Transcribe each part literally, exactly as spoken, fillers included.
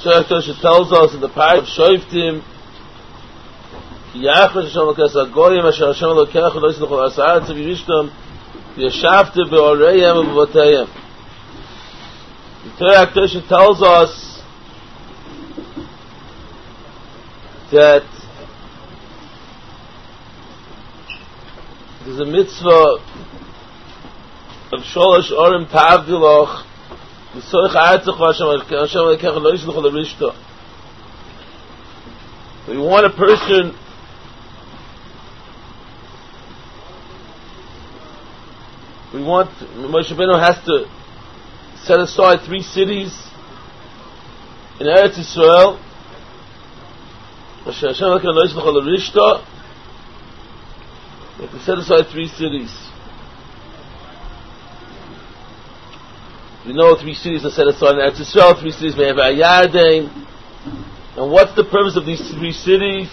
Torah Tosha tells us in the part of Shoftim, Ki Yachar Hashem Elokecha Goyim Asher Hashem Elokecha Lo Yisluch Al Ha'aretz V'Yishtam V'Yashavte Be'Oreihem V'Voteihem. The Torah Tosha tells us that there's a mitzvah of Sholosh Orim Ta'avdiloch V'Soich Ha'aretzach V'Hashem Elokecha Lo Yisluch Al Ha'aretz. We want a person we want Moshe Rabbeinu has to set aside three cities in Eretz Yisrael. Hashem Elokecha Lo Yisluch Al Ha'aretz. We have to set aside three cities. We know three cities are set aside in Eretz Yisrael, three cities may have a Yarden. And what's the purpose of these three cities?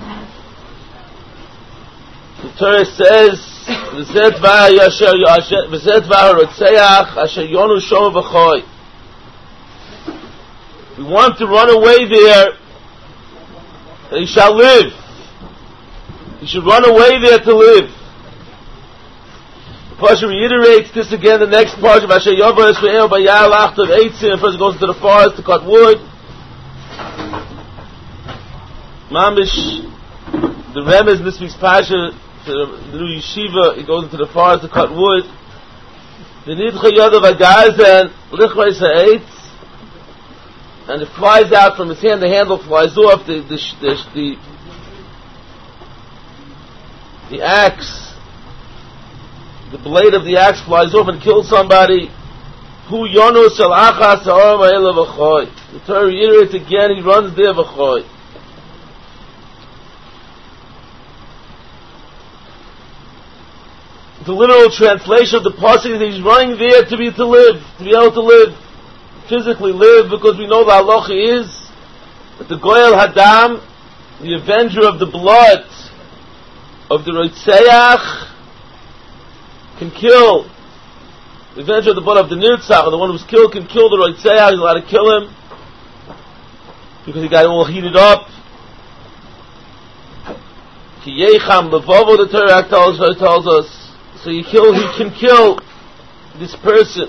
The Torah says, V'zeh dvar rotzeach asher yonu shom v'choy. We want to run away there, and he shall live. He should run away there to live. The Pasha reiterates this again, the next part of Asher Yovar Esve'el Bayar Lachtav Eitzim. The person goes into the forest to cut wood. Mamish, the Remez in this week's Pasha, the new yeshiva, he goes into the forest to cut wood. The Nidcha Yodav Agazen, Lichreis Ha'etz, and it flies out from his hand, the handle flies off, the, the, the, the The axe, the blade of the axe flies off and kills somebody. Hu yonu shel achas ha'oram ha'ela v'choy. The Torah reiterates again, he runs there v'choy. The literal translation of the pasuk is that he's running there to be to live, to be able to live, physically live, because we know the halacha is that the Goyal Hadam, the avenger of the blood of the Rotzeach, can kill. The avenger of the blood of the Nirtzach, or the one who was killed, can kill the Rotzeach. He's allowed to kill him because he got all heated up. Ki Yecham Levavo, the Torah tells, tells us. So he kill, he can kill this person.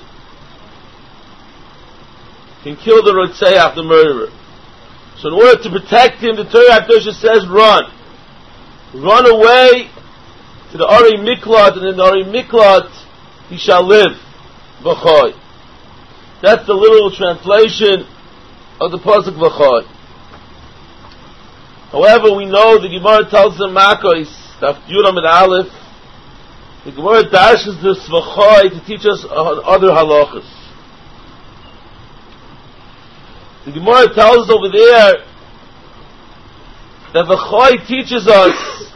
Can kill the Rotzeach, the murderer. So in order to protect him, the Torah says, run. Run away to the Ari Miklat, and in the Ari Miklat he shall live. V'choy. That's the literal translation of the pasuk V'choy. However, we know the Gemara tells the Makos, Daf Yudam and Aleph, the Gemara dashes this V'choy to teach us on other halachas. The Gemara tells us over there that V'choy teaches us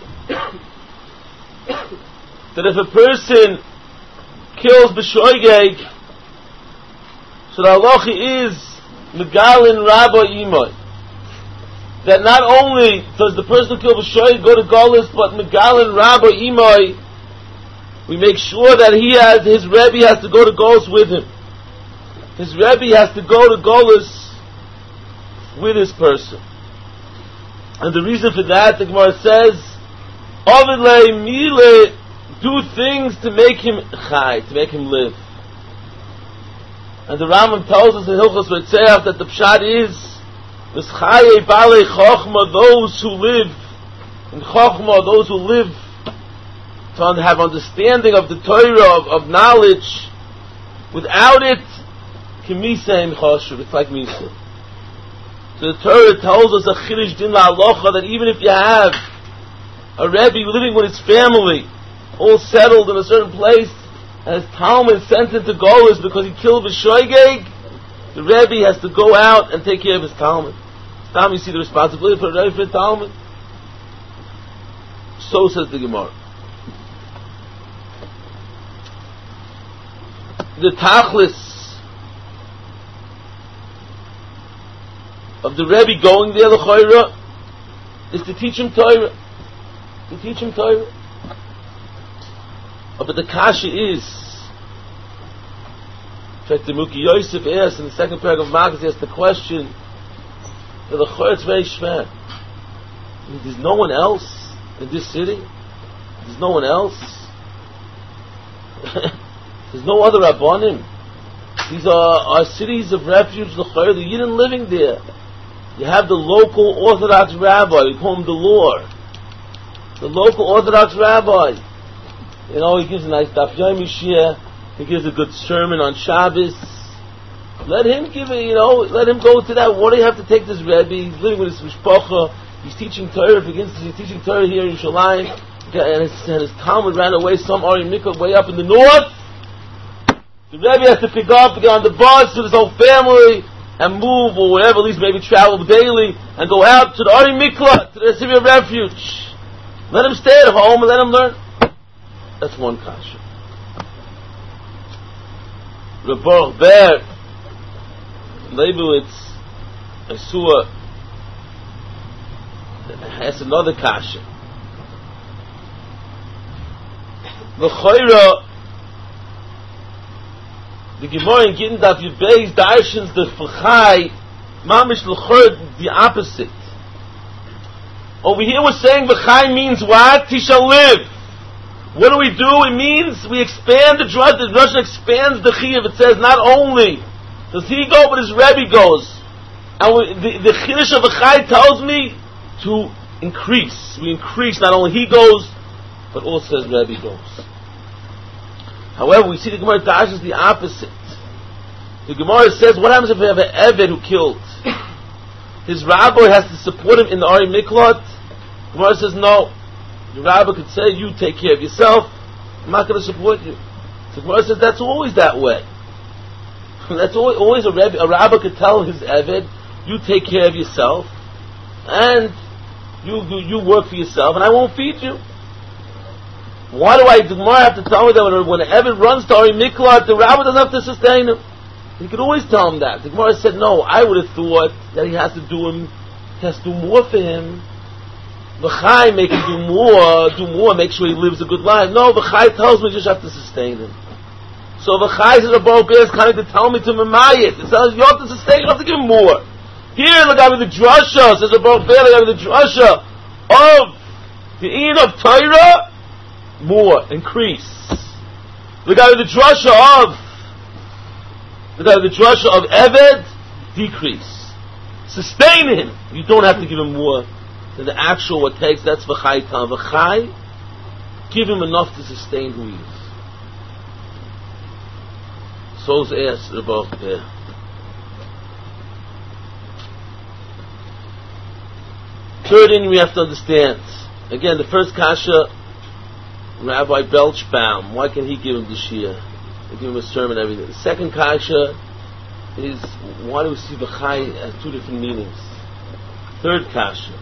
that if a person kills b'shoigeg, so the halacha is megalin rabba imay, that not only does the person who killed b'shoigeg go to Golus, but megalin rabba imay, we make sure that he has, his Rebbe has to go to Golus with him. His Rebbe has to go to Golus with this person. And the reason for that, the Gemara says, Ovidle mile, do things to make him chai, to make him live. And the Rambam tells us in Hilchos Rotzeach that the pshat is, V'schaye balei chochma, those who live, in chochma, those who live, to have understanding of the Torah, of, of knowledge. Without it, Kimisa im choshev, it's like Misa. So the Torah tells us a chiddush din la'alocha, that even if you have a Rebbe living with his family, all settled in a certain place, and his Talmud sent him to Golus because he killed b'shoigeg, the Rebbe has to go out and take care of his Talmud. Now you see the responsibility for a Rebbe for a Talmud. So says the Gemara. The tachlis of the Rebbe going there, l'chayra, is to teach him Torah. To teach him Torah. Oh, but the kasha is, in fact, the Muki Yosef asked in the second paragraph of Marcus, he asked the question, The L'chor, it's very schwer. There's no one else in this city. There's no one else. There's no other Rabbanim. These are, are cities of refuge, L'chor, the Yidden living there. You have the local Orthodox rabbi, we call him the Lord. The local Orthodox rabbi. You know, he gives a nice Daf Yomi Shir, he gives a good sermon on Shabbos. Let him give it, you know, let him go to that. What do you have to take this Rebbe? He's living with his mishpacha. He's teaching Torah. If he begins to, he's teaching Torah here in Yerushalayim, and his, and his Talmud ran away some Ari Mikra way up in the north. The Rebbe has to pick up, get on the bus with his whole family, and move, or whatever, at least maybe travel daily, and go out to the Ari Mikla, to the city of refuge. Let him stay at home and let him learn. That's one kasha. Rebbe Ber, Leibowitz, Asua, has another kasha. The Chayra, the Gemara in Gittin Daf Yud Beis darshans the Fachai, Mamish L'chor, the opposite. Over here we're saying V'chai means what? He shall live. What do we do? It means we expand the drug. The Russian expands the Chiyuv. It says not only does he go, but his Rebbe goes. And we, the, the Chiddush of V'chai tells me to increase. We increase. Not only he goes, but also his Rebbe goes. However, we see the Gemara dashes the opposite. The Gemara says, what happens if we have an Eved who killed? His rabbi has to support him in the Ari Miklot. The Gemara says, no. The rabbi could say, you take care of yourself. I'm not going to support you. The Gemara says, that's always that way. That's always, always a, Rebbe, a rabbi could tell his Eved, you take care of yourself, and you, you, you work for yourself, and I won't feed you. Why do I, the Gemara have to tell me that when, when an Eved runs to Ari Miklat, the rabbi doesn't have to sustain him? He could always tell him that. The Gemara said, no, I would have thought that he has to do him, he has to do more for him. V'chai make him do more, do more, make sure he lives a good life. No, V'chai tells me you just have to sustain him. So V'chai says, a Baruch is kind of to tell me to Mamayit. It says, you have to sustain, you have to give him more. Here, look at the drasha, says a Baruch Be'er, look at the drasha of the Ein of Torah, more, increase. Look at the drasha of look at the drasha of Eved, decrease. Sustain him. You don't have to give him more than the actual what takes. That's V'chai Tam. V'chai, give him enough to sustain who he is. So's asked the Baruch Be'er. Third thing we have to understand. Again, the first kasha, Rabbi Belchbaum, why can he give him the shir? They give him a sermon and everything. The second kasha is, why do we see V'chai as two different meanings? Third kasha.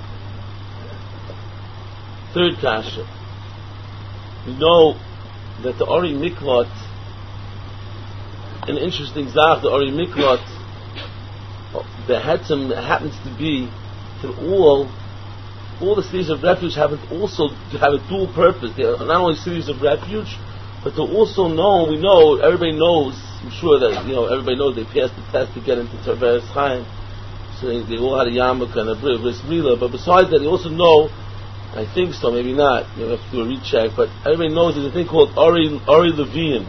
Third kasha. We know that the Ari Miklot, an interesting zach, the Ari Miklot, the Hetzim happens to be that all all the cities of refuge happen also to have a dual purpose. They are not only cities of refuge, but they're also known, we know, everybody knows, I'm sure that, you know, everybody knows they passed the test to get into Terveres Chaim. So they, they all had a yarmulke and a bris milah, but besides that, they also know, I think so, maybe not, you have to do a recheck, but everybody knows there's a thing called Ari, Ari Leviim.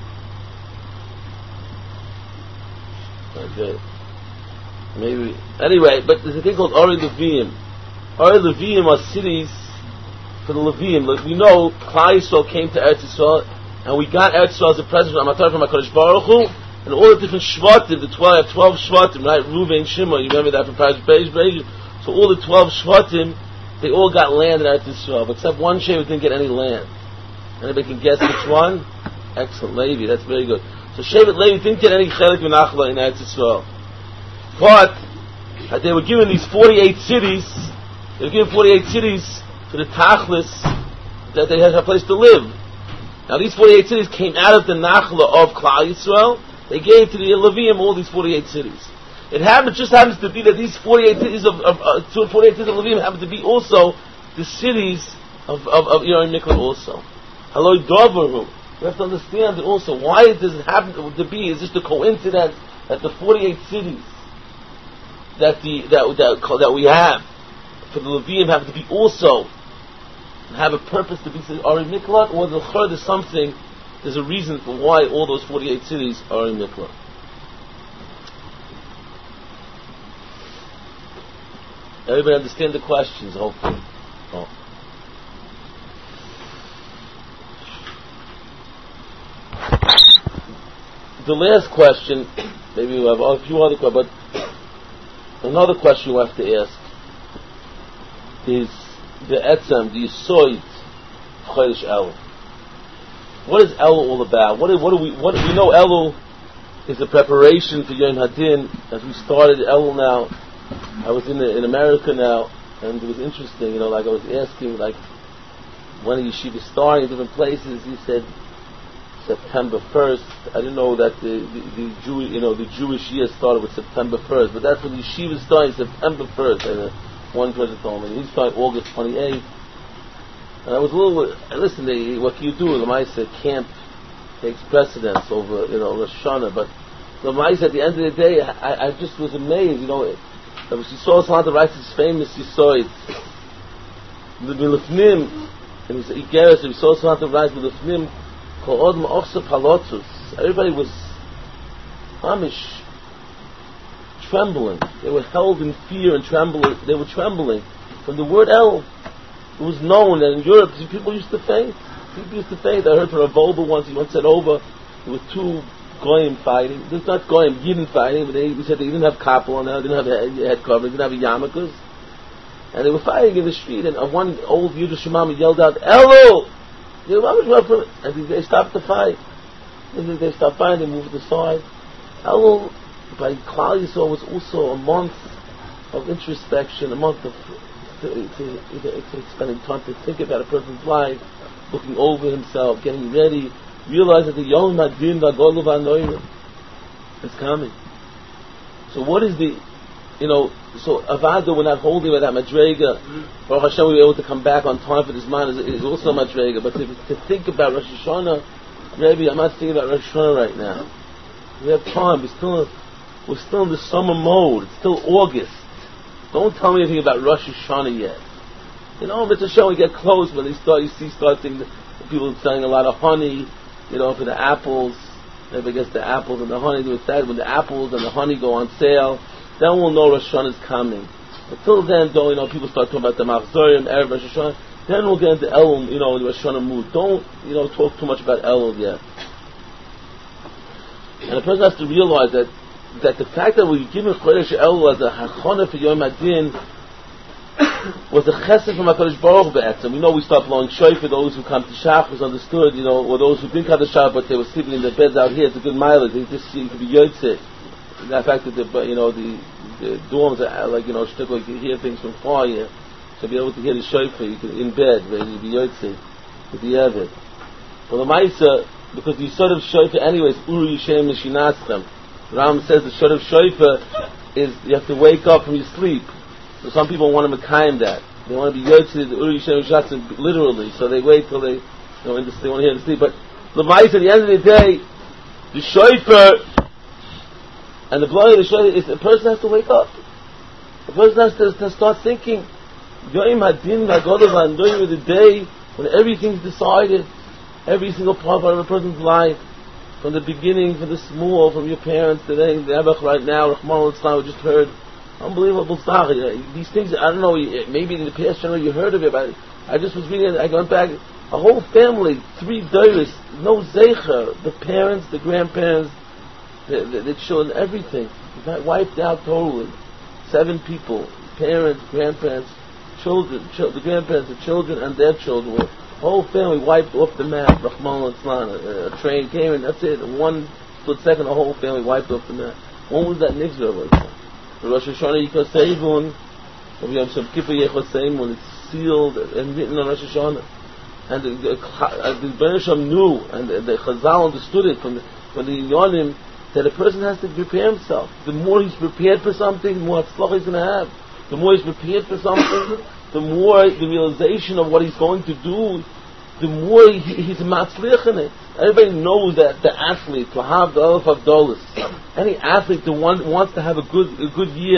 Okay. Maybe, anyway, but there's a thing called Ari Leviim. Ari Leviim are cities for the Leviim. Like we know, Klal Yisrael came to Eretz Yisrael, and we got Eretz Yisrael as a present from Amatar from HaKadosh Baruch Hu, and all the different Shvatim, the twelve, have twelve Shvatim, right? Reuven, Shimon, you remember that from Parashat Beis. So all the twelve Shvatim, they all got land in Eretz Yisrael, except one Shevet didn't get any land. Anybody can guess which one? Excellent, Levi, that's very good. So Shevet Levi didn't get any Chelik V'Nachla in Eretz Yisrael. But uh, they were given these forty-eight cities. They were given forty-eight cities for the Tachlis that they had a place to live. Now these forty-eight cities came out of the Nachla of Klal Yisrael. They gave to the Leviim all these forty-eight cities. It happens, just happens to be that these forty-eight cities of, of uh, forty-eight cities of Leviim happen to be also the cities of of, of Yer Miklat also. Haloi Dovaru. We have to understand that also. Why does it happen to be? Is just a coincidence that the forty-eight cities that the that that, that we have for the Levium have to be also have a purpose to be are in Miklat, or the Chor is something. There's a reason for why all those forty-eight cities are in Miklat. Everybody understand the questions, hopefully. Oh. The last question, maybe we have a few other questions, but another question you have to ask is the Etzem, the Yisoid, Chodesh Elul. What is Elul all about? What, what do we? What we know? Elul is a preparation for Yom Hadin. As we started Elul now, I was in the, in America now, and it was interesting. You know, like I was asking, like when the yeshiva starting in different places. He said September first. I didn't know that the the, the Jew, you know, the Jewish year started with September first, but that's when the yeshiva starting September first. And uh, one person told me he started August twenty-eighth. And I was a little, listen, they, what can you do? The Lamaisa camp takes precedence over, you know, Rosh Hashanah. But the Lamaisa, at the end of the day, I, I just was amazed, you know. It, it was Yisrael Salanta writes his famous Yisoid. The Milufnim, and he Igeres, the Yisrael Salanta writes Milufnim, Kol Odm Ochsa Palotus. Everybody was Amish, trembling. They were held in fear and trembling. They were trembling from the word El. It was known that in Europe people used to faint. People used to faint. I heard from a Volba once. He once said over there were two goyim fighting. There's not goyim Yidden fighting, but they, they said they didn't have kapel on them, didn't have a head covering, didn't have a yarmulkes, and they were fighting in the street. And one old Yiddish mama yelled out, "Elul!" And they stopped the fight. And they stopped fighting. They moved aside. Elul by Klal Yisrael was also a month of introspection, a month of To, to, to, to spending time to think about a person's life, looking over himself, getting ready, realize that the Yom Hadin V'Golu V'Anoim is coming. So what is the, you know, so Avada, we're not holding with that Madrega. Baruch Hashem, we were able to come back on time for this man is, is also Madrega. But to, to think about Rosh Hashanah, maybe I'm not thinking about Rosh Hashanah right now. We have time. We're still, we're still in the summer mode. It's still August. Don't tell me anything about Rosh Hashanah yet. You know, Mitzvah Shem, we get close when they start, you see, start seeing the, people selling a lot of honey, you know, for the apples. Maybe I guess the apples and the honey, do it that when the apples and the honey go on sale, then we'll know Rosh Hashanah is coming. Until then, though, you know, people start talking about the Machzorim, Erev Rosh Hashanah, then we'll get into Elul, you know, the Rosh Hashanah mood. Don't, you know, talk too much about Elul yet. And a person has to realize that that the fact that we give Chodesh Elul as a hachana for Yom Hadin was a chesed from HaKadosh Baruch Be'etzem. We know we start blowing shofar for those who come to Shach, was understood, you know, or those who didn't come to Shach but they were sleeping in their beds out here. It's a good mileage. They just see it could be Yotzei. The fact that the, you know, the, the dorms are like, you know, shtickle, you can hear things from far here. So be able to hear the shofar, you can, in bed, ready to be Yotzei, to be Eved. Well, the Maisa, because the sort of shofar anyways, Uri Yishem Mishinaschem. Ram says the shot of shofar is you have to wake up from your sleep. So some people want to mekayim that. They want to be yotzei the uri shem shatzim literally. So they wait till they, you know, they want to hear the sleep. But the mice at the end of the day, the shofar and the blowing of the shofar is the person has to wake up. The person has to, to start thinking. Yom Hadin V'Golu V'Anoim is the day when everything's decided, every single part of a person's life. From the beginning, from the small, from your parents, today, the Ebech right now, Rahman al-Islam, we just heard, unbelievable stuff. These things, I don't know, maybe in the past channel you heard of it, but I just was reading, I went back, a whole family, three doris, no zecher, the parents, the grandparents, the, the, the children, everything, got wiped out totally. Seven people, parents, grandparents, children, ch- the grandparents, the children, and their children were whole family wiped off the map. Rahman al-Islam, a, a train came and that's it. In one split second, the whole family wiped off the map. When was that nixer like that? The Rosh Hashanah Yikosevun, of Yom Shem Kippur Yechosevun, it's sealed and written on Rosh Hashanah. And the, the, the Bnei Shem knew, and the, the Chazal understood it from the, from the Yonim, that a person has to prepare himself. The more he's prepared for something, the more tzlach he's going to have. The more he's prepared for something, the more the realization of what he's going to do, the more he, he's matzliach in it. Everybody knows that the athlete, to have the Elef Havdolos, any athlete that want, wants to have a good a good year,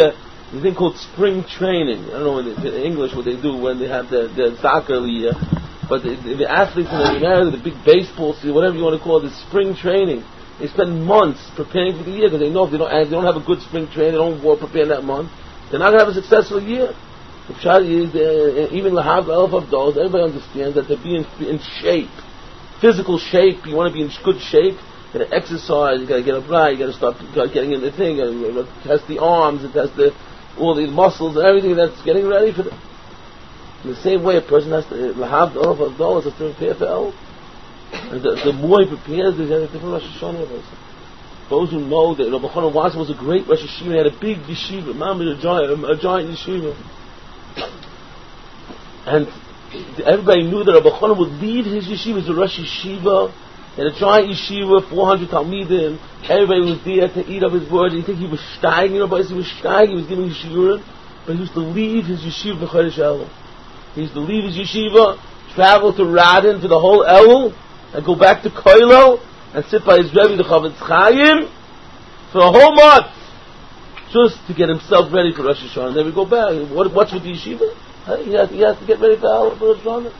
There's a thing called spring training. I don't know in, in English what they do when they have their, their soccer year, but the, the athletes in America, the big baseball season, whatever you want to call it, the spring training. They spend months preparing for the year because they know if they don't, if they don't have a good spring training, they don't go prepare that month, they're not going to have a successful year. The pshat is, uh, even the half elf of those, everybody understands that to be in, in shape, physical shape, you want to be in good shape, you got to exercise, you got to get up right, you got to start getting in the thing, you got to test the arms, and test the, all these muscles and everything that's getting ready for the... In the same way, a person has to, have the elf of those, has to prepare for elf. And the, the more he prepares, there's a different Rosh Hashanah. Those who know that Rabbi Chanan Wasser was a great Rosh Hashiva, he had a big yeshiva, Mama, a giant, a giant yeshiva. And everybody knew that Rabbi Chanan would leave his yeshiva as a Rosh Yeshiva, and a giant yeshiva, four hundred Talmidim. Everybody was there to eat up his words. You think he was steiging, you know, but he was steiging, he was giving yeshiva, but he used to leave his yeshiva for Chodesh Elul. He used to leave his yeshiva, travel to Radin for the whole Elul, and go back to Koilo, and sit by his Rebbe, the Chavetz Chaim, for a whole month, just to get himself ready for Rosh Hashanah. And then we go back. What, what's with the yeshiva? He has, he has to get ready for Elul for Rosh Hashanah.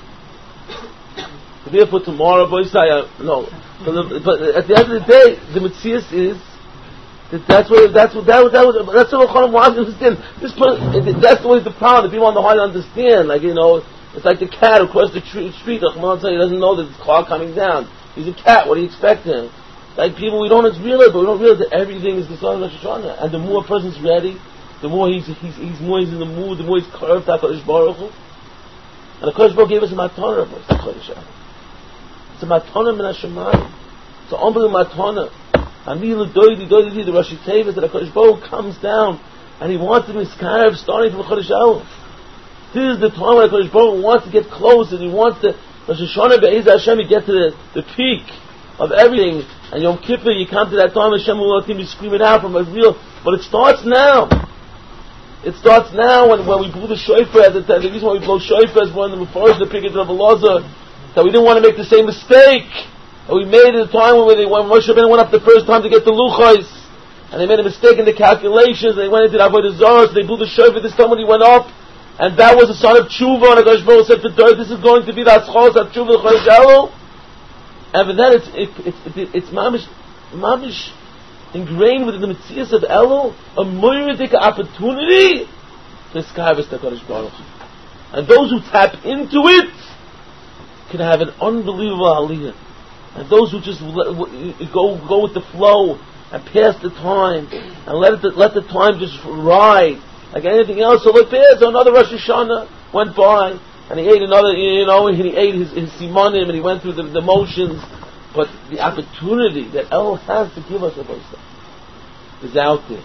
Therefore, tomorrow, boys, I no. But, the, but at the end of the day, the Metzias is that that's what that's what that, that was that's what Chanan wants to understand. This person, that's always the problem. The people on the hard to understand. Like, you know, it's like the cat across the tree, street. The Chanan doesn't know that the car coming down. He's a cat. What do you expect him? Like people, we don't realize, but we don't realize that everything is the son of Rosh Hashanah. And the more a person's ready, the more he's he's he's more he's in the mood, the more he's curved to HaKadosh Baruch Hu. And the HaKadosh Baruch Hu gave us a matana of Chodesh Elul. It's a matana min hashamayim. It's an unbelievable matana. Amilu doidi doidi the Rashi Tevis that HaKadosh Baruch Hu comes down and he wants to be scarab starting from Chodesh Elul. This is the time when HaKadosh Baruch Hu wants to get close and he wants to Rosh Hashanah Be'ez Hashem, you get to the, the peak of everything, and Yom Kippur, you come to that time, Hashem will let him be screaming out from a real, but it starts now. It starts now when, when we blew the shofar. The, the reason why we blow shofar is one of the first the pickets of Elazar, that we didn't want to make the same mistake. And we made it at a time when, they, when Moshe Rabbeinu went up the first time to get the Luchos, and they made a mistake in the calculations, and they went into the Avodah Zarah, so they blew the shofar this time when he went up. And that was a sign of tshuva, and HaKadosh Baruch Hu said, "For this is going to be the aschos of tshuva Chodesh Elul." And for that, it's it, it, it, it's mamish, mamish ingrained within the Metzias of Elul, a moiridik opportunity to establish the HaKadosh Baruch Hu. And those who tap into it can have an unbelievable aliyah. And those who just let, go go with the flow and pass the time and let it let the time just ride. Like anything else, so look there, so another Rosh Hashanah went by, and he ate another, you know, and he ate his, his simanim, and he went through the, the motions, but the opportunity that El has to give us a voice is out there.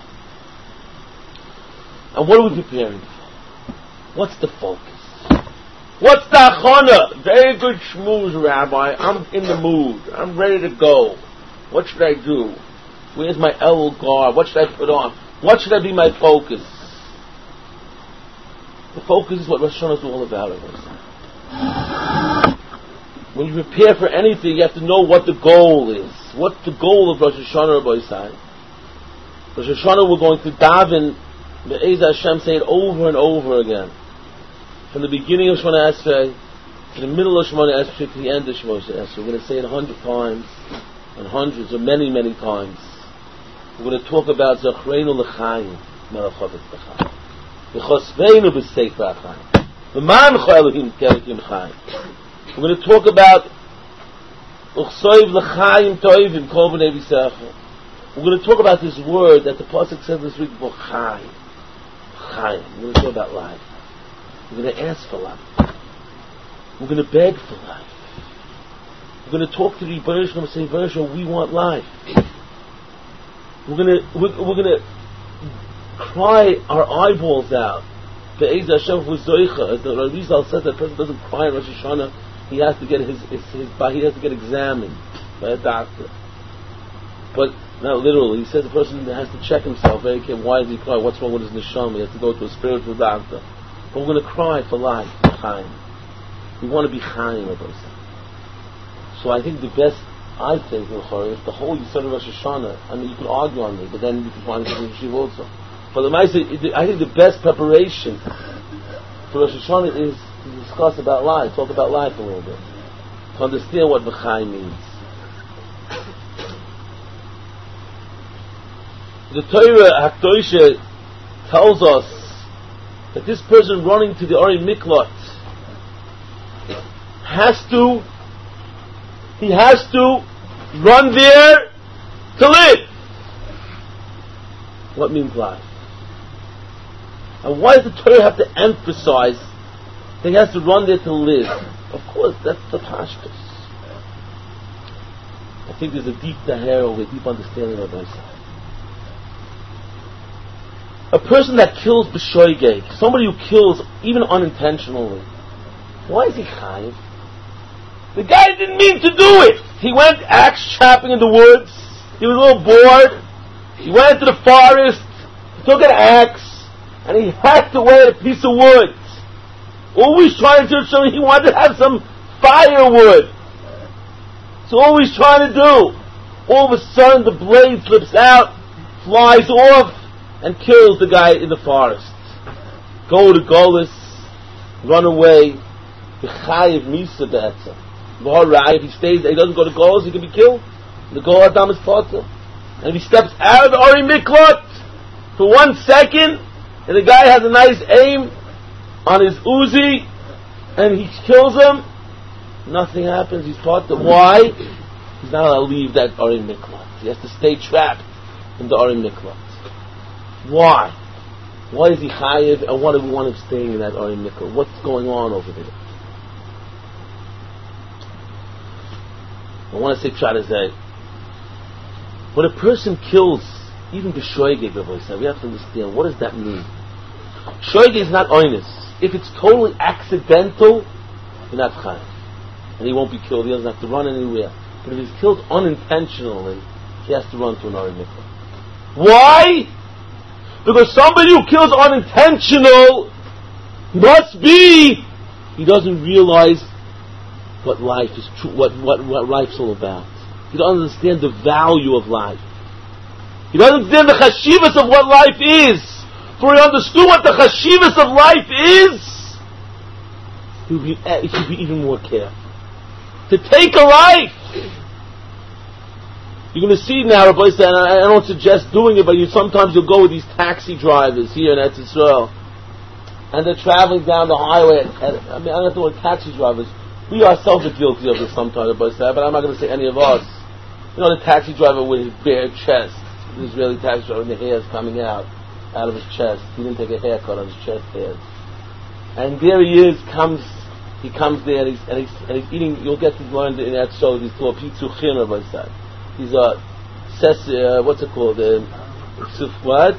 And what are we preparing for? What's the focus? What's the achana? Very good shmooze, Rabbi. I'm in the mood. I'm ready to go. What should I do? Where's my Elul garb? What should I put on? What should I be my focus? The focus is what Rosh Hashanah is all about. When you prepare for anything, you have to know what the goal is. What's the goal of Rosh Hashanah, Rabbi Yisai? Rosh Hashanah, we're going to daven, Be'ez Hashem, say it over and over again. From the beginning of Shemona Esrei, to the middle of Shemona Esrei, to the end of Shemona Esrei. We're going to say it a hundred times, and hundreds, or many, many times. We're going to talk about Zachreinu L'chaim, Melech Chavetz L'chaim. V'chosveinu b'sefer ha'chaim. V'mancho Elohim k'Elohim chaim. We're going to talk about Uchsoiv l'chaim toivim kol b'nei v'secha. We're going to talk about this word that the pasuk says this week, Chaim. Chaim. We're going to talk about life. We're going to ask for life. We're going to beg for life. We're going to talk to the Rebbeinu Shalom and say, Rebbeinu Shalom, we want life. We're going to we're, we're going to cry our eyeballs out. Be'ez Hashem v'zoicha. As the Rizal says, that person doesn't cry in Rosh Hashanah, he has to get his, his, his he has to get examined by a doctor. But not literally. He says the person has to check himself. Very careful. Why does he cry? What's wrong with his neshama? He has to go to a spiritual doctor. But we're going to cry for life, Chaim. We want to be Chaim of us. So I think the best, I think, if the whole Yisod of Rosh Hashanah, I mean, you could argue on me, but then you can find it in Yeshiva also. But the I think the best preparation for Rosh Hashanah is to discuss about life, talk about life a little bit, to understand what V'chai means. The Torah HaKadosh tells us that this person running to the Ori Miklat has to, he has to run there to live. What means life? And why does the Torah have to emphasize that he has to run there to live? Of course, that's the pashtus. I think there's a deep daher over a deep understanding of myself. A person that kills b'shoigeg, somebody who kills even unintentionally, why is he chayiv? The guy didn't mean to do it. He went axe chopping in the woods. He was a little bored. He went into the forest, he took an axe, and he hacked away at a piece of wood. Always trying to show he wanted to have some firewood. So all he's trying to do, all of a sudden the blade slips out, flies off, and kills the guy in the forest. Go to Golis, run away. If he stays there, he doesn't go to Golis, he can be killed. The Gol Adam is Potter. And if he steps out of the Ori Miklat for one second, and the guy has a nice aim on his Uzi, and he kills him, nothing happens. He's Potter. Why? He's not allowed to leave that Ori Miklat. He has to stay trapped in the Ori Miklat. Why? Why is he chayiv, and what do we want him staying in that Ori Miklat? What's going on over there? I want to say, try to say, when a person kills, even b'shoigeg, we have to understand, what does that mean? Shoigeg is not oinus. If it's totally accidental, you're not chayiv. And he won't be killed, he doesn't have to run anywhere. But if he's killed unintentionally, he has to run to an Ori Miklat. Why? Because somebody who kills unintentional must be, he doesn't realize what life is true, what, what, what life's all about. He doesn't understand the value of life. He doesn't understand the chashivas of what life is. For he understood what the chashivas of life is, he would be, he should be even more careful. To take a life. You're going to see now, Rabbi said, and I don't suggest doing it, but you sometimes you'll go with these taxi drivers here in Eretz Yisrael, and they're traveling down the highway. And, I mean, I don't know what taxi drivers. We ourselves are guilty of this sometimes, Rabbi said, but I'm not going to say any of us. You know, the taxi driver with his bare chest, the Israeli taxi driver, and the hair's coming out out of his chest. He didn't take a haircut on his chest hairs, and there he is. Comes he comes there, and he's and he's, and he's eating. You'll get to learn in that show. These called pitzuchim, Rabbi said. These are, uh, what's it called? Uh, what?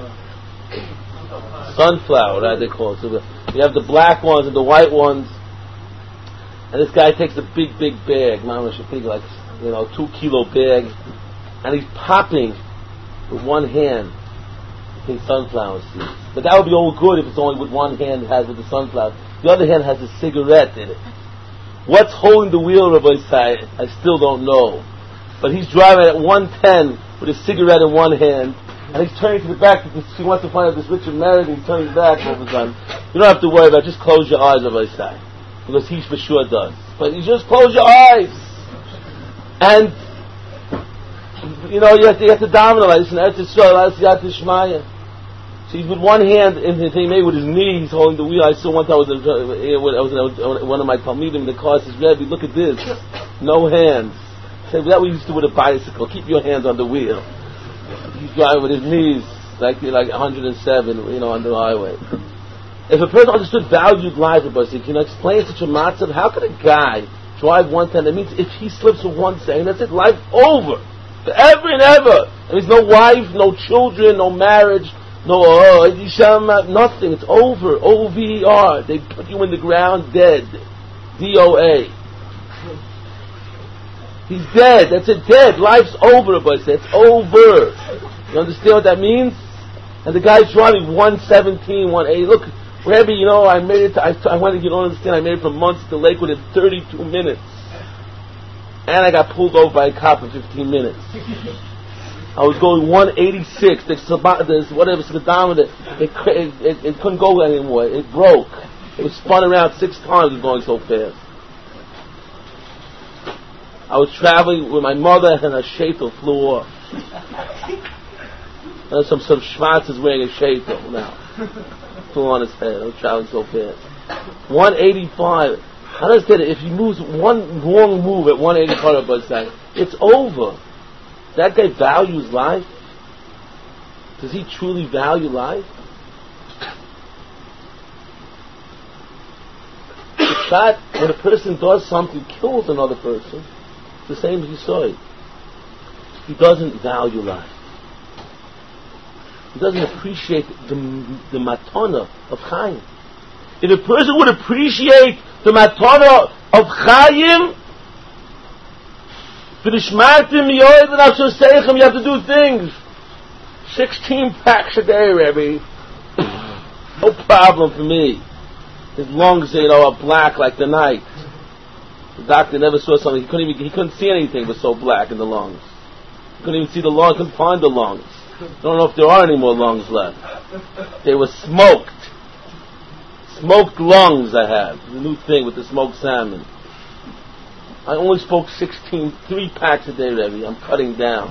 Sunflower, right? They call it. So the, you have the black ones and the white ones, and this guy takes a big, big bag. Mama should think like, you know, two kilo bag, and he's popping with one hand the sunflower seeds. But that would be all good if it's only with one hand it has with the sunflower. The other hand has a cigarette in it. What's holding the wheel, Rabbi Say? I still don't know. But he's driving at one ten with a cigarette in one hand, and he's turning to the back because he wants to find out this Richard married, and he's turning back all the time. You don't have to worry about it, just close your eyes, Rabbi Say, because he for sure does. But you just close your eyes. And, you know, you have to, you have to dominate like this in Eretz Yisrael, that's Yad Tishmaya. So he's with one hand in the thing, maybe with his knee, he's holding the wheel. I saw one time, I was, I was, I was one of my Talmidim in the car, says, Rebbe, look at this. No hands. Say, that we used to with a bicycle. Keep your hands on the wheel. He's driving with his knees like like one hundred seven, you know, on the highway. If a person understood valued life, you can explain such a matzav. How could a guy drive one ten? That means if he slips with one second, that's it. Life over, forever and ever. And there's no wife, no children, no marriage, no uh, nothing. It's over. O V E R. They put you in the ground dead. D O A. He's dead. That's it. Dead. Life's over, but it's over. You understand what that means? And the guy's driving one seventeen, one eighty. Look, Rabbi, you know, I made it. To, I, I went. You don't understand. I made it from Muncie to Lakewood in thirty-two minutes, and I got pulled over by a cop in fifteen minutes. I was going one eighty-six. The the whatever speedometer, it, it, it, it couldn't go anymore. It broke. It was spun around six times. It was going so fast. I was traveling with my mother, and a shaitel flew off. And some some schwarz is wearing a shaitel now. Flew on his head. I was traveling so fast. one eighty-five. I understand it. If he moves one wrong move at one eighty-five, it's over. That guy values life. Does he truly value life? The shot, when a person does something, kills another person, it's the same as you saw it. He doesn't value life. He doesn't appreciate the, the matana of Chaim. If a person would appreciate the matana of Chaim, for the shmartim yoyed and after seichem, you have to do things. Sixteen packs a day, Rebbe. No problem for me. His lungs, you know, are black like the night. The doctor never saw something. He couldn't even, he couldn't see anything. It was so black in the lungs. He couldn't even see the lungs. Couldn't find the lungs. I don't know if there are any more lungs left. They were smoked. Smoked lungs I have. The new thing with the smoked salmon. I only spoke sixteen, three packs a day, Rebbe. I'm cutting down.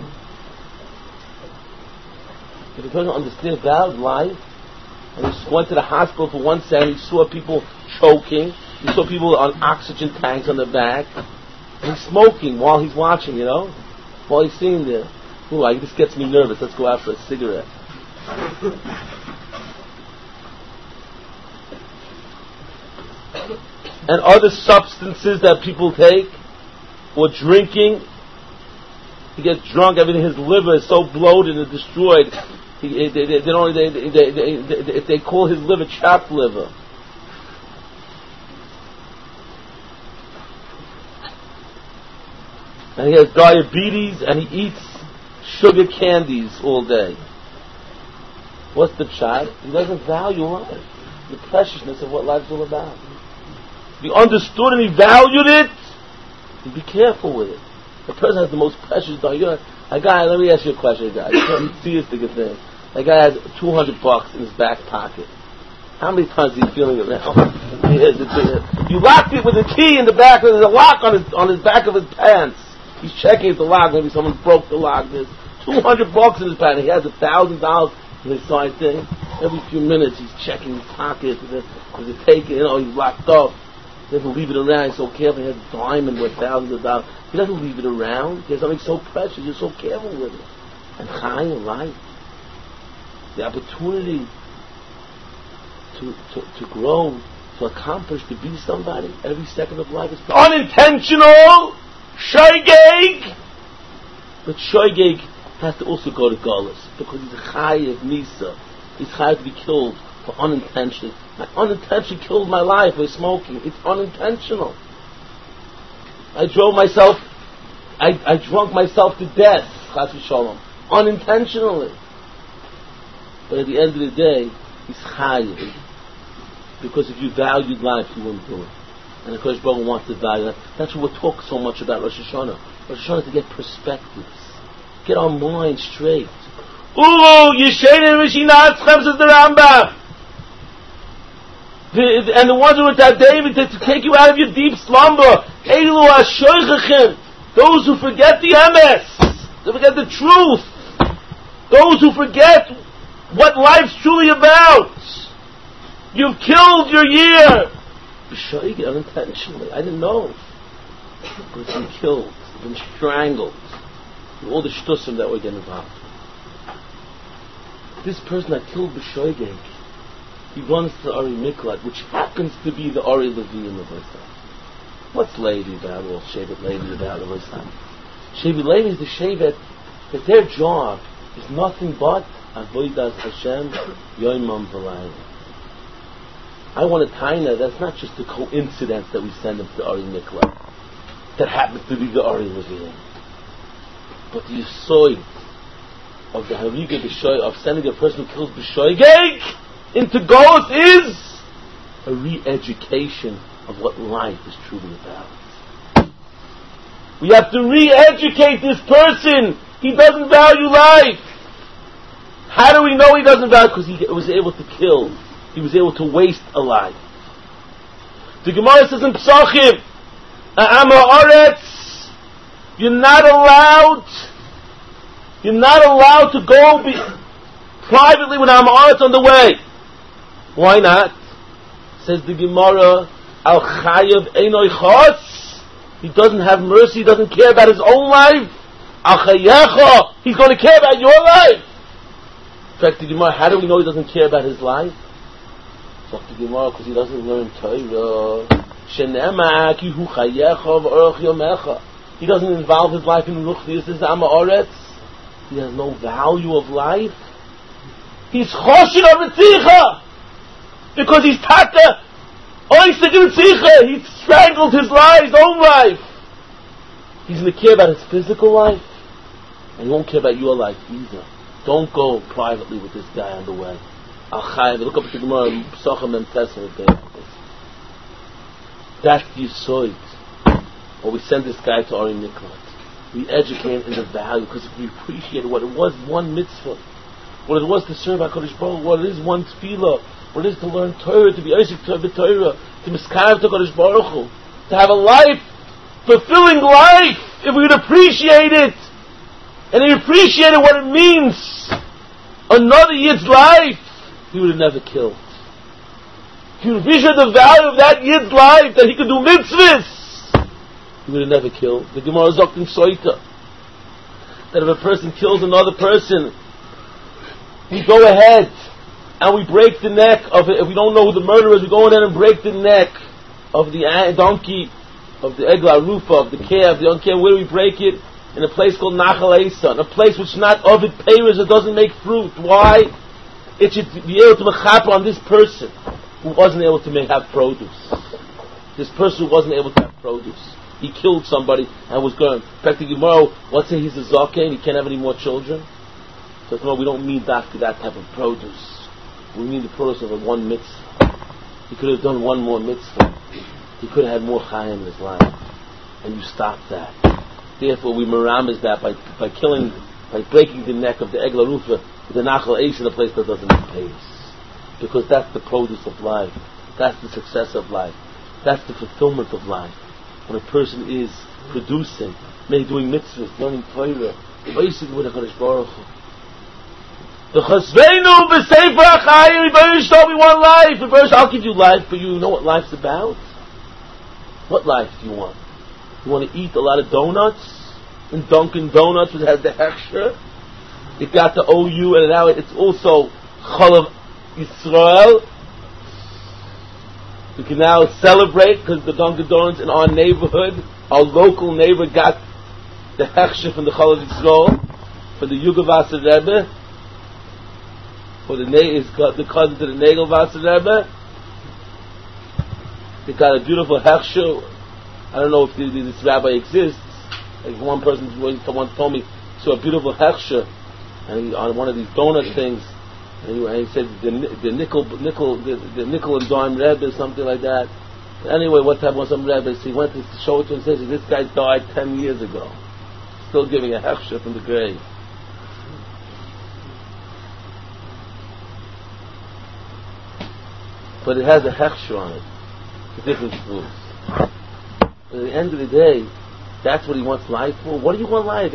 If a person understands about life, and he went to the hospital for one second, he saw people choking, he saw people on oxygen tanks on their back, and he's smoking while he's watching, you know, while he's sitting there. Ooh, I, this gets me nervous. Let's go out for a cigarette. And other substances that people take, or drinking, he gets drunk. Everything, his liver is so bloated and destroyed. He, they, they, they don't. They, they, they, they, they, they call his liver chopped liver. And he has diabetes, and he eats sugar candies all day. What's the shot? He doesn't value life, the preciousness of what life's all about. If he understood and he valued it, he'd be careful with it. The person has the most precious dog. You know, a guy, let me ask you a question, guys. Serious thing. A guy has two hundred bucks in his back pocket. How many times is he feeling it now? You locked it with a key in the back. There's a lock on his on his back of his pants. He's checking if the lock. Maybe someone broke the lock. There's two hundred bucks in his pants. He has a thousand dollars in his side thing. Every few minutes he's checking his pocket. Is it, is it taken? You know, he's locked up. He doesn't leave it around. He's so careful. He has a diamond worth thousands of dollars. He doesn't leave it around. He has something so precious. You're so careful with it. And Chaim, life, the opportunity to, to to grow, to accomplish, to be somebody. Every second of life is unintentional. Shoygeg. But Shoygeg has to also go to Golis because he's a Chayiv Misa. He's Chayiv to be killed for unintentional. I unintentionally killed my life by smoking. It's unintentional. I drove myself, I, I drunk myself to death, Chas v'sholom, unintentionally. But at the end of the day, he's chayiv. Because if you valued life, you wouldn't do it. And the Kodesh Baruch Hu wants to value that. That's what we talk so much about Rosh Hashanah. Rosh Hashanah is to get perspectives. Get our mind straight. Ooh, Yeshayim Rishinatchem, says the Rambam. The, and the ones who are at David to, to take you out of your deep slumber. Elu HaShoichachim. Those who forget the emes. They forget the truth. Those who forget what life's truly about. You've killed your year. B'shoigeg, unintentionally. I didn't know. But it's been killed. It's been strangled. And all the shtusim that we're getting involved with. This person that killed B'shoigeg, he runs to Ari Miklat, which happens to be the Ari Leviim of Islam. What's Levi about? Well, Shevet Levi about of Islam. Shevet Levi is the Shevet that their job is nothing but Avodas Hashem Yoimam V'Layla. I want to taina that's not just a coincidence that we send them to Ari Miklat that happens to be the Ari Leviim, but the yisoid of the Hariga B'Shoy of sending a person who kills B'Shoigeg into Golus is a re-education of what life is truly about. We have to re-educate this person He doesn't value life. How do we know he doesn't value? Because he was able to kill. He was able to waste a life. The Gemara says in Pesachim, Am ha'aretz, you're not allowed, you're not allowed to go be, privately with Am ha'aretz on the way. Why not? Says the Gemara, Al chayav einoi chos. He doesn't have mercy, he doesn't care about his own life. Al chayecha, he's going to care about your life. In fact, the Gemara, how do we know he doesn't care about his life? So the Gemara, because he doesn't learn Torah. Shenema ki hu chayecha v'orach yomecha. He doesn't involve his life in ruchnius. This is Am ha'aretz. He has no value of life. He's choshen of ritzicha because he's tata oisik ritzicha. He strangled his life, his own life. He's going to care about his physical life, and he won't care about your life either. Don't go privately with this guy on the way. Al-Chayv, look up at the Gemara, Pesachim and Tesser. That's the Yisoid. Or we send this guy to Ari Miklat. We educate him in the value, because if we appreciate what it was, one mitzvah, what it was to serve HaKadosh Baruch Hu, what it is one tefillah, what it is to learn Torah, to be Isaac Torah, to miskarev to HaKadosh Baruch Hu, to have a life, fulfilling life, if we would appreciate it, and he appreciated what it means, another Yid's life, he would have never killed. He would have visioned the value of that Yid's life, that he could do mitzvahs. He would have never killed. The Gemara Zokt in Soita, that if a person kills another person, we go ahead and we break the neck of it. If we don't know who the murderer is, we go ahead and break the neck of the donkey, of the egla rufa, of the calf, the calf. Where do we break it? In a place called Nachal Eisan, a place which not of it payers, it doesn't make fruit. Why? It should be able to mechap on this person who wasn't able to make, have produce. This person who wasn't able to have produce. He killed somebody and was going. In fact, the Gemara, let's say he's a zakeh and he can't have any more children. So no, we don't mean that that type of produce. We mean the produce of a one mitzvah. He could have done one more mitzvah. He could have had more chayim in his life, and you stop that. Therefore, we meramis that by by killing, by breaking the neck of the egla rufa, the nachal eish in a place that doesn't have pace, because that's the produce of life. That's the success of life. That's the fulfillment of life. When a person is producing, maybe doing mitzvahs, learning Torah, basically with HaKadosh Baruch Hu. The Chasveinu b'Sefer HaChayim, Rebbeinu told me one life. Rebbeinu, I'll give you life, but you know what life's about? What life do you want? You want to eat a lot of donuts? In Dunkin' Donuts, which has the hechsher. It got the O U, and now it's also Chalav Yisrael. We can now celebrate because the Dunkin' Donuts in our neighborhood, our local neighbor, got the hechsher from the Chalav Yisrael, for the Yugavasser Rebbe, for the is the cousin to the Nagelvasser Rebbe. They got a beautiful hechsher. I don't know if this rabbi exists. Like one person once told me, so a beautiful hechsher, and he, on one of these donut things. And he, and he said the, the nickel, nickel, the, the nickel and dime Rebbe, something like that. Anyway, one time was some Rebbe, so he went to show it to him and says, this guy died ten years ago, still giving a hechsher from the grave. But it has a hechsher on it, for different schools. But at the end of the day, that's what he wants life for. What do you want life?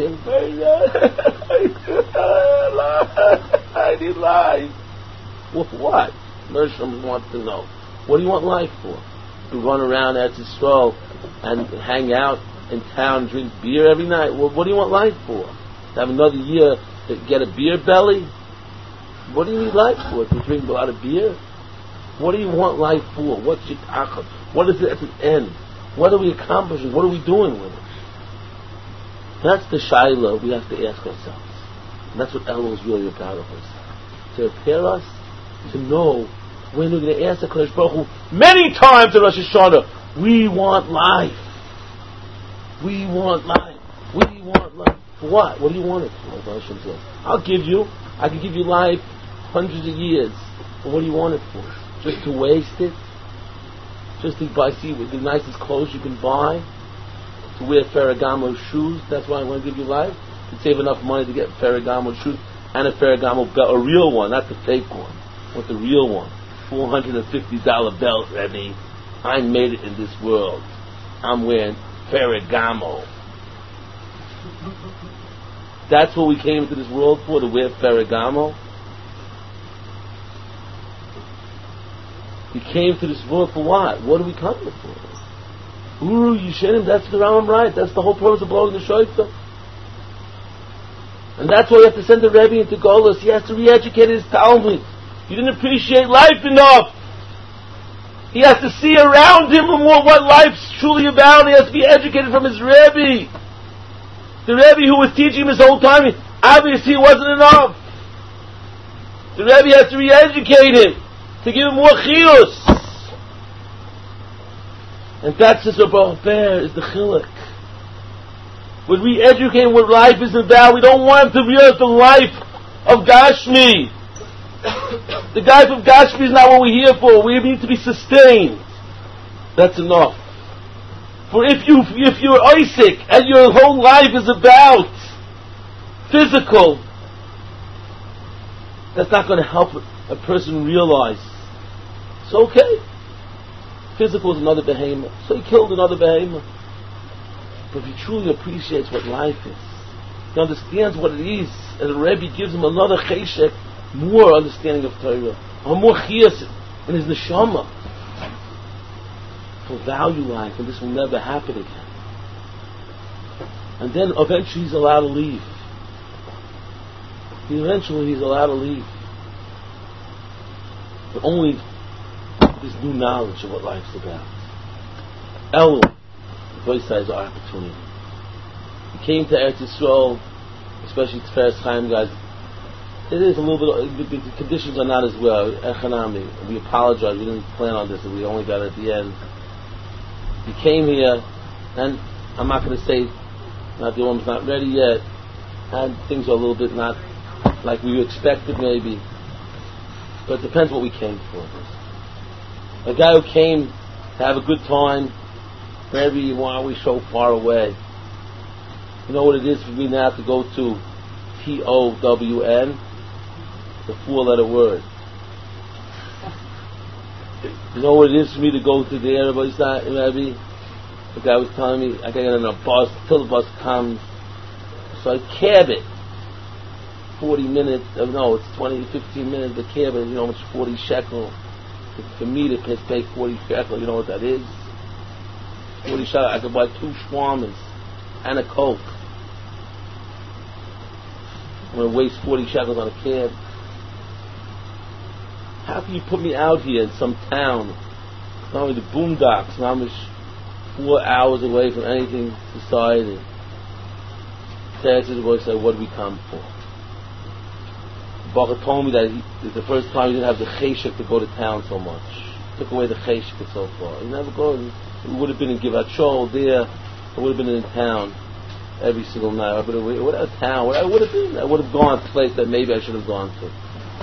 I need life. Well, what? Mersham wants to know. What do you want life for? To run around at the stroll and hang out in town, drink beer every night? Well, what do you want life for? To have another year to get a beer belly? What do you need life for? To drink a lot of beer? What do you want life for? What's your tachas? What is it at the end? What are we accomplishing? What are we doing with it? That's the shaila we have to ask ourselves. And that's what Elul is really about of us. To prepare us to know when we're going to ask the HaKadosh Baruch Hu many times in Rosh Hashanah, we want life. We want life. We want life. For what? What do you want it for? I'll give you. I can give you life hundreds of years. But what do you want it for? Just to waste it? Just to buy, see the nicest clothes you can buy? To wear Ferragamo shoes? That's why I want to give you life? to save enough money to get a Ferragamo shoe and a Ferragamo belt, a real one, not the fake one, but the real one. four hundred fifty dollars belt, Rebbe. I made it in this world. I'm wearing Ferragamo. That's what we came into this world for, to wear Ferragamo. We came to this world for what? What do we come here for? Uru Yishenim, that's the Rambam right. That's the whole purpose of blowing the shofar. And that's why you have to send the Rebbe into Golus. He has to re-educate his Talmud. He didn't appreciate life enough. He has to see around him more what life's truly about. He has to be educated from his Rebbe. The Rebbe who was teaching him his whole time, obviously it wasn't enough. The Rebbe has to re-educate him, to give him more chiyus. And that's just about fair, is the chiluk. When we educate what life is about, we don't want him to realize the life of Gashmi. The life of Gashmi is not what we're here for. We need to be sustained. That's enough. For if you if you're Isaac and your whole life is about physical, that's not going to help a person realize. It's okay. Physical is another behemoth. So he killed another behemoth. But if he truly appreciates what life is, he understands what it is, and the Rebbe gives him another cheshek, more understanding of Torah, or more chiyas in his neshama. He'll value life, and this will never happen again. And then eventually he's allowed to leave. Eventually he's allowed to leave. But only this new knowledge of what life's about. Elu, the voice is our opportunity. He came to Eretz Yisrael, especially to Tiferes Chaim guys. It is a little bit, the, the conditions are not as well. Echanami. We apologize, we didn't plan on this, and we only got it at the end. He came here, and I'm not going to say, not the woman's not ready yet, and things are a little bit not like we expected maybe. But it depends what we came for. A guy who came to have a good time, maybe why are we so far away? You know what it is for me now to go to T O W N? The four-letter word. You know what it is for me to go to there? Everybody's not, maybe. The guy was telling me I can get on a bus till the bus comes. So I cab it. Forty minutes. Uh, no, it's twenty, fifteen minutes. The cab it. You know, it's forty shekel. For me to pay forty shekel, you know what that is? Forty shekel. I could buy two shawarmas and a Coke. I'm going to waste forty shekels on a cab. How can you put me out here in some town, not only the boondocks, and I'm four hours away from anything society? That's his voice said, what do we come for? Bacha told me that he, it's the first time he didn't have the cheshek to go to town so much. Took away the cheshek so far. He never go. He would have been in Givat Shaul there. I would have been in town every single night. I would have, what a town. What I would have been. I would have gone to a place that maybe I should have gone to.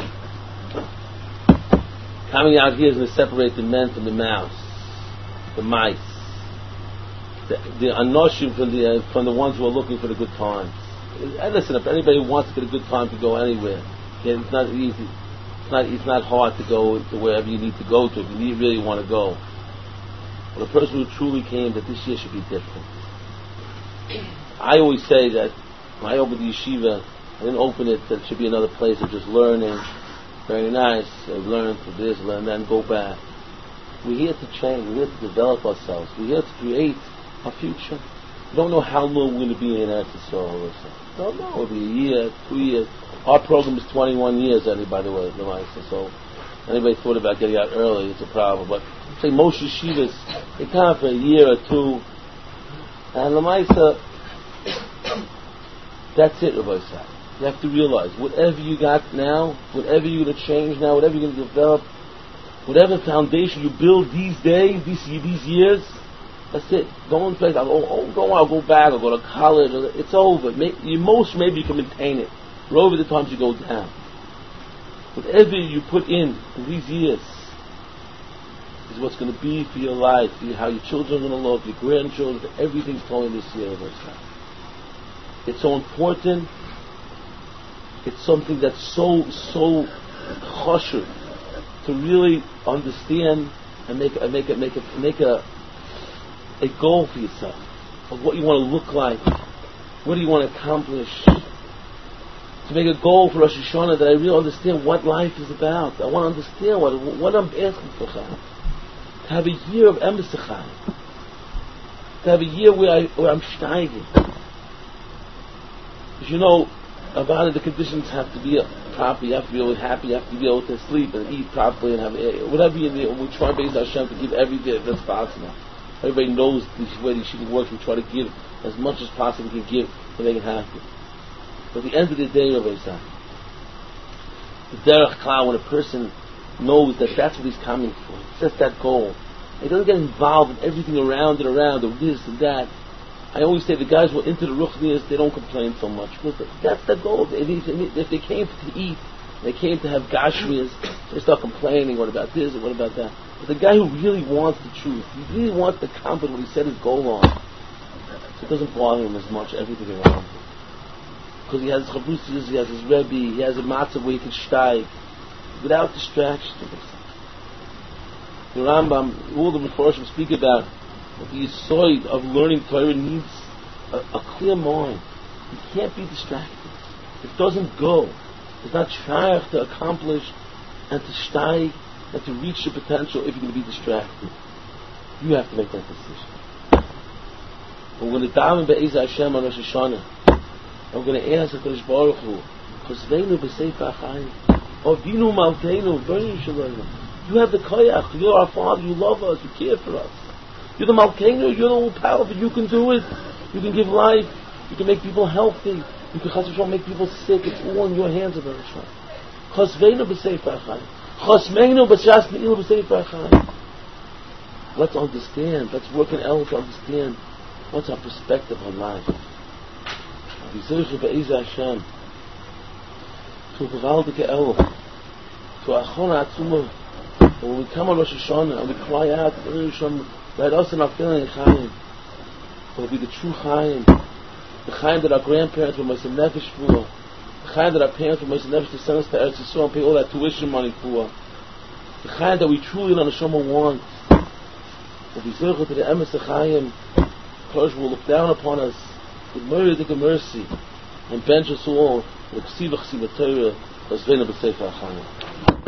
Coming out here is going to separate the men from the mouse, the mice, the, the anoshim from the uh, from the ones who are looking for the good times. And listen, if anybody wants to get a good time to go anywhere, okay, it's not easy. It's not it's not hard to go to wherever you need to go to if you really want to go. But a person who truly came that this year should be different. I always say that when I opened the yeshiva, I didn't open it that it should be another place of just learning. Very nice. I've learned for this, learn that, and go back. We're here to change. We're here to develop ourselves. We're here to create our future. We don't know how long we're going to be in Eretz Yisrael. Don't know. It'll be a year, two years. Our program is twenty-one years, by the way, so anybody thought about getting out early, it's a problem. But say most yeshivas, they come for a year or two, and Lamaisa, that's it, Rabbi Sa. You have to realize, whatever you got now, whatever you're going to change now, whatever you're going to develop, whatever foundation you build these days, these these years, that's it. Go in place. I'll go, oh, go, I'll go back. I'll go to college. It's over. You most maybe you can maintain it. But over the times you go down. Whatever you put in in these years is what's going to be for your life, for how your children are going to look, your grandchildren, everything's going this year. It's so important. It's something that's so, so choshev to really understand and make a, make a, make a, make a, a goal for yourself of what you want to look like, what do you want to accomplish. To make a goal for Rosh Hashanah that I really understand what life is about. I want to understand what what I'm asking for. To have a year of emes Chaim. To have a year where, I, where I'm steiging. Because you know, about the conditions have to be proper. You have to be able to be happy. You have to be able to sleep and eat properly and have whatever you need. We try Beis Hashem to give every day that's possible. Everybody knows where the yeshiva works. We try to give as much as possible we can give to make it happen. But at the end of the day, Rabbi Isaac, the derech klal, when a person knows that that's what he's coming for, he sets that goal, he doesn't get involved in everything around and around, or this and that. I always say the guys who are into the ruchnias, they don't complain so much. Because that's the goal. If they came to eat, they came to have gashmias, they start complaining, what about this and what about that. But the guy who really wants the truth, he really wants to accomplish what he set his goal on, so it doesn't bother him as much, everything around him. Because he has his chabrusis, he has his rebbe, he has a matzah where he can steig without distraction. The Rambam, all the Mefarshim speak about the yisoid of learning Torah needs a, a clear mind. You can't be distracted. It doesn't go. It's not trying to accomplish and to steig and to reach your potential if you're going to be distracted. You have to make that decision. But when the daven be'ez Hashem on Rosh Hashanah, I'm going to ask HaKadosh Baruch Hu, Chosveinu b'sefer ha'chaim, Avinu Malkeinu, V'yim Shalom. You have the koyach. You're our Father. You love us. You care for us. You're the Malkeinu. You're the all powerful. You can do it. You can give life. You can make people healthy. You can Chas v'Shalom make people sick. It's all in your hands, Rabbi Hashem. Chosveinu b'sefer ha'chaim. Chosmeinu b'shas me'ilu b'sefer ha'chaim. Let's understand. Let's work in El to understand what's our perspective on life. We say to Be'ez Hashem, to a gewaltige El, to a Achon Atzumah, when we come on Rosh Hashanah and we cry out, let us in our feeling Chaim, will be the true Chaim, the Chaim that our grandparents were Moshe Nefesh for, the Chaim that our parents were Moshe Nefesh to send us to Eretz Yisrael and pay all that tuition money for, the Chaim that we truly on the Shema want. When we say to the emes Chaim, Kodesh will look down upon us with mercy, mercy, and bench us all with Ksiva Ksiva Torah, Chosveinu b'sefer ha'chaim.